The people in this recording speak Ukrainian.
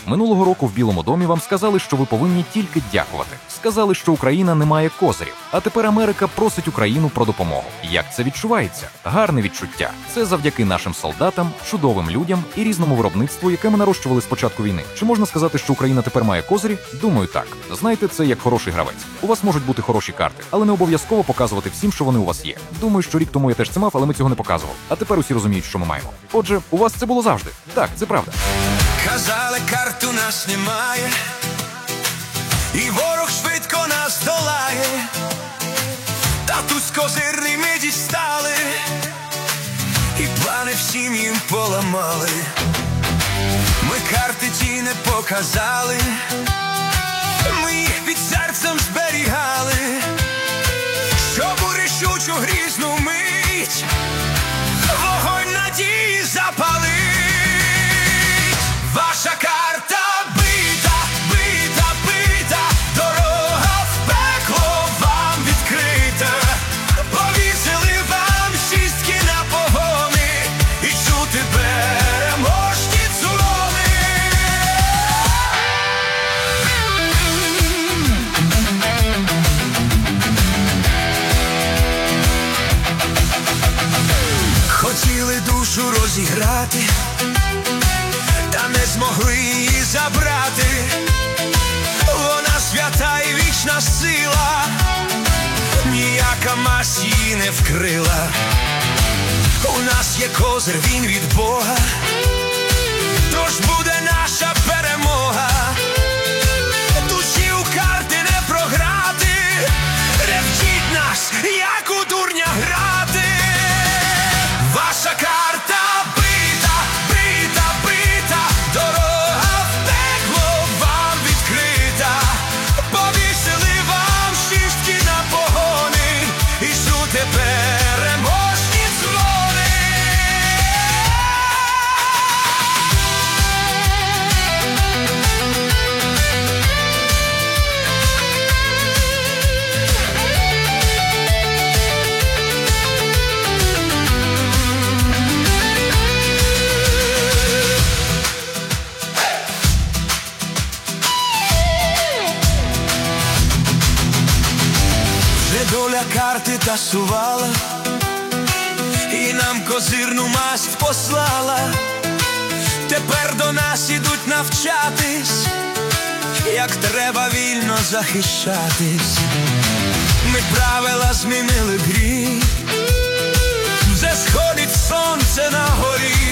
Минулого року в Білому домі вам сказали, що ви повинні тільки дякувати. Сказали, що Україна не має козирів. А тепер Америка просить Україну про допомогу. Як це відчувається? Гарне відчуття. Це завдяки нашим солдатам, чудовим людям і різному виробництву, яке ми нарощували з початку війни. Чи можна сказати, що Україна тепер має козирі? Думаю, так. Знаєте, це як хороший гравець. У вас можуть бути хороші карти, але не обов'язково показувати всім, що вони у вас є. Думаю, що рік тому я теж це мав, але ми цього не показували. А тепер усі розуміють, що ми маємо. Отже, у вас це було завжди. Так, це правда. Казали, карт у нас немає, і ворог швидко нас долає. Татусь козирний ми дістали, і плани всім їм поламали. Ми карти ті не показали, ми їх під серцем зберігали, щоб у рішучу грізну мить вогонь надії запалить. Ваша карта бита, бита, бита, дорога в пекло вам відкрита. Повісили вам шістки на погони і чути переможні дзвони. Хотіли душу розіграти, та не змогли її забрати. Вона свята і вічна сила, ніяка мазь її не вкрила. У нас є козир, він від Бога, тож буде наша перемога. Душі у карти не програти, не вчіть нас, як у дурня грати. Ваша карта бита, бита, бита, дорога в пекло вам відкрита. Повісили вам шістки на погони і чути переможні дзвони. Доля карти тасувала, і нам козирну масть послала. Тепер до нас ідуть навчатись, як треба вільно захищатись. Ми правила змінили в грі, вже сходить сонце на горі.